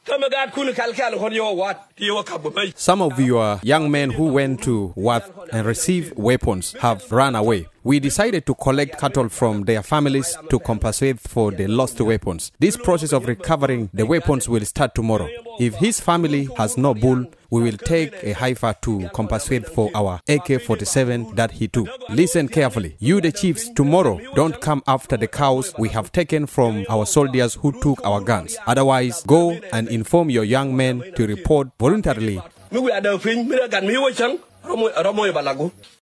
Some of your young men who went to Wat and received weapons have run away. We decided to collect cattle from their families to compensate for the lost weapons. This process of recovering the weapons will start tomorrow. If his family has no bull, we will take a heifer to compensate for our AK-47 that he took. Listen carefully. You, the chiefs, tomorrow don't come after the cows we have taken from our soldiers who took our guns. Otherwise, go and inform your young men to report voluntarily.